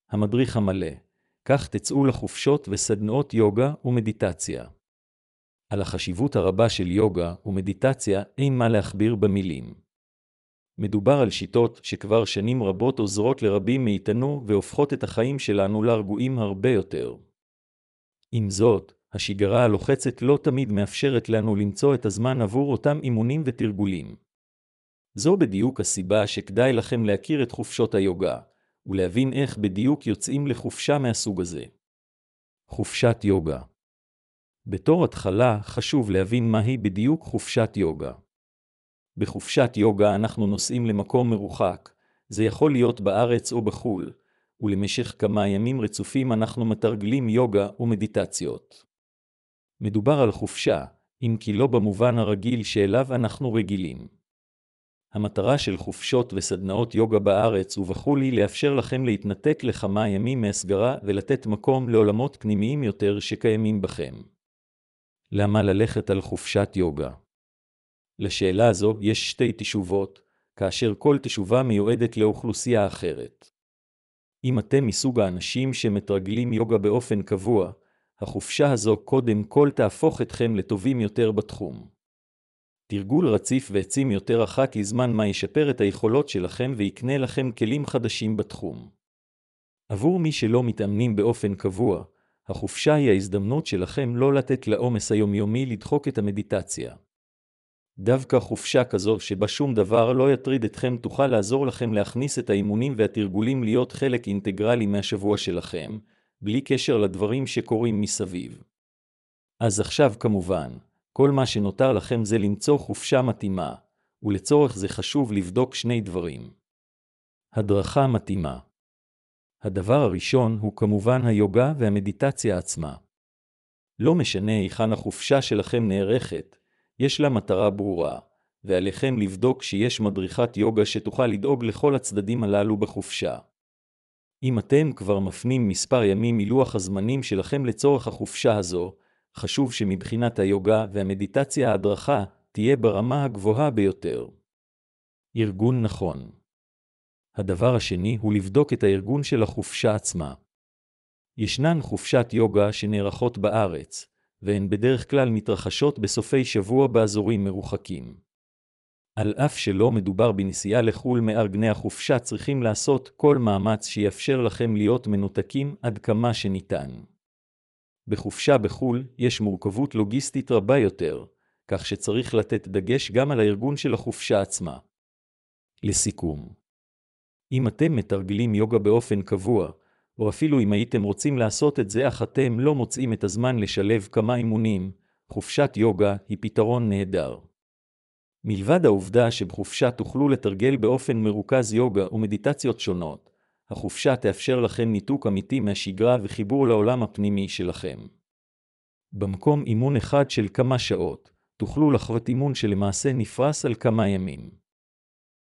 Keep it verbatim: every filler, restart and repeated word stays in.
המדריך המלא. כך תצאו לחופשות וסדנאות יוגה ומדיטציה. על החשיבות הרבה של יוגה ומדיטציה אין מה להכביר במילים. מדובר על שיטות שכבר שנים רבות עוזרות לרבים מאיתנו והופכות את החיים שלנו לרגועים הרבה יותר. עם זאת, השגרה הלוחצת לא תמיד מאפשרת לנו למצוא את הזמן עבור אותם אימונים ותרגולים. זו בדיוק הסיבה שכדאי לכם להכיר את חופשות היוגה, ולהבין איך בדיוק יוצאים לחופשה מהסוג הזה. חופשת יוגה. בתור התחלה חשוב להבין מהי בדיוק חופשת יוגה. בחופשת יוגה אנחנו נוסעים למקום מרוחק, זה יכול להיות בארץ או בחול, ולמשך כמה ימים רצופים אנחנו מתרגלים יוגה ומדיטציות. מדובר על חופשה, אם כי לא במובן הרגיל שאליו אנחנו רגילים. המטרה של חופשות וסדנאות יוגה בארץ ובחול היא לאפשר לכם להתנתק לכמה ימים מהסגרה ולתת מקום לעולמות פנימיים יותר שקיימים בכם. למה ללכת על חופשת יוגה? לשאלה הזו יש שתי תשובות, כאשר כל תשובה מיועדת לאוכלוסייה אחרת. אם אתם מסוג האנשים שמתרגלים יוגה באופן קבוע, החופשה הזו קודם כל תהפוך אתכם לטובים יותר בתחום. תרגול רציף ועצים יותר אחת לזמן מה ישפר את היכולות שלכם ויקנה לכם כלים חדשים בתחום. עבור מי שלא מתאמנים באופן קבוע, החופשה היא ההזדמנות שלכם לא לתת לעומס היומיומי לדחוק את המדיטציה. דווקא חופשה כזו שבה שום דבר לא יטריד אתכם תוכל לעזור לכם להכניס את האימונים והתרגולים להיות חלק אינטגרלי מהשבוע שלכם, בלי קשר לדברים שקורים מסביב. אז עכשיו כמובן, כל מה שנותר לכם זה למצוא חופשה מתאימה, ולצורך זה חשוב לבדוק שני דברים. הדרכה מתאימה. הדבר הראשון הוא כמובן היוגה והמדיטציה עצמה. לא משנה היכן החופשה שלכם נערכת, יש לה מטרה ברורה, ועליכם לבדוק שיש מדריכת יוגה שתוכל לדאוג לכל הצדדים הללו בחופשה. אם אתם כבר מפנים מספר ימים מלוח הזמנים שלכם לצורך החופשה הזו, חשוב שמבחינת היוגה והמדיטציה ההדרכה תהיה ברמה הגבוהה ביותר. ארגון נכון. הדבר השני הוא לבדוק את הארגון של החופשה עצמה. ישנן חופשת יוגה שנערכות בארץ, והן בדרך כלל מתרחשות בסופי שבוע באזורים מרוחקים. על אף שלא מדובר בנסיעה לחול מארגני החופשה צריכים לעשות כל מאמץ שיאפשר לכם להיות מנותקים עד כמה שניתן. בחופשה בחול יש מורכבות לוגיסטית רבה יותר, כך שצריך לתת דגש גם על הארגון של החופשה עצמה. לסיכום, אם אתם מתרגלים יוגה באופן קבוע, או אפילו אם הייתם רוצים לעשות את זה אך אתם לא מוצאים את הזמן לשלב כמה אימונים, חופשת יוגה היא פתרון נהדר. מלבד העובדה שבחופשה תוכלו לתרגל באופן מרוכז יוגה ומדיטציות שונות, החופשה תאפשר לכם ניתוק אמיתי מהשגרה וחיבור לעולם הפנימי שלכם. במקום אימון אחד של כמה שעות, תוכלו לחוות אימון שלמעשה נפרס על כמה ימים.